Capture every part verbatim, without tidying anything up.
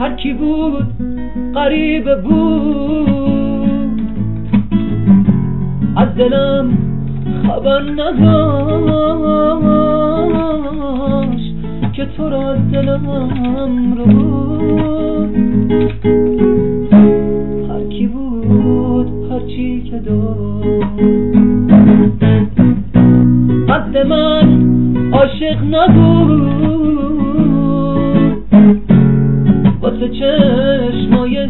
هر کی بود غریبه بود، از دلم خبر نداشت که تو را از دلم رو بود. هر کی بود هر چی که داشت، قد من عاشق نبود، واسه چشمای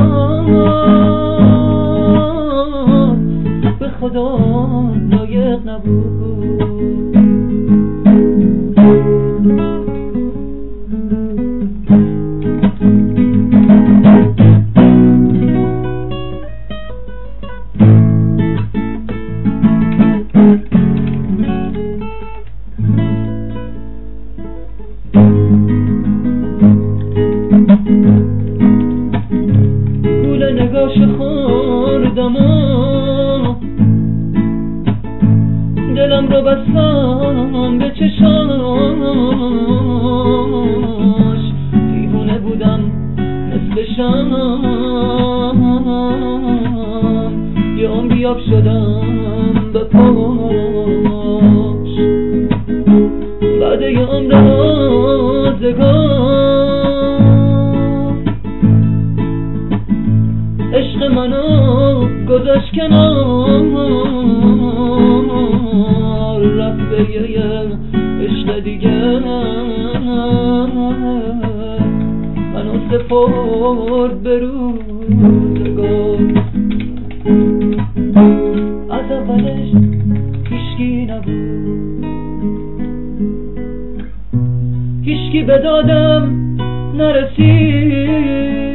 سیاه به خدا لایق نبود. نگاش خوردم و دلم رو بستم به چشاش، دیوونه بودم مثل شم، یه عمری آب شدم به پاش. بعد یه عمر آزگار عشق منو گذاشت کنار، رفت به یه عشق دیگه منو سپرد به روزگار. از اولش هیچکی نبود، هیچکی به دادم نرسید،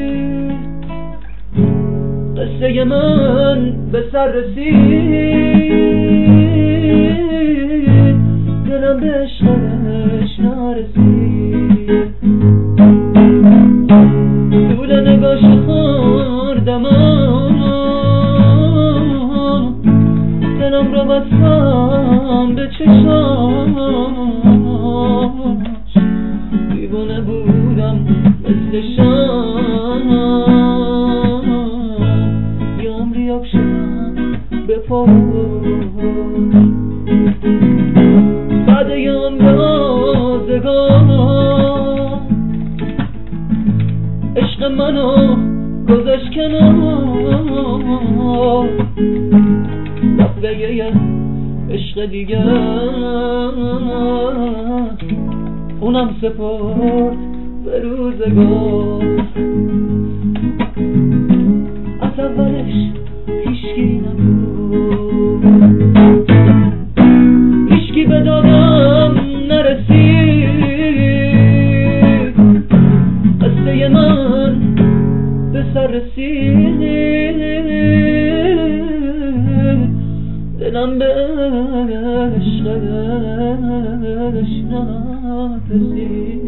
قصه من به سر رسید، دلم به عشقش نرسید. طول نگاش خوردم، دلم رو بستم به چشاش، دیوونه بودم مثل شم، یه عمری آب شدم به پاش. بعد یه عمر آزگار عشق منو گذاشت کنار، رفت به یه عشق دیگه اونم سپرد به روزگار. از اولش هیچکی نبود، هیچکی به دادم نرسید، قصه من به سر رسید، دلم به عشقش نرسید.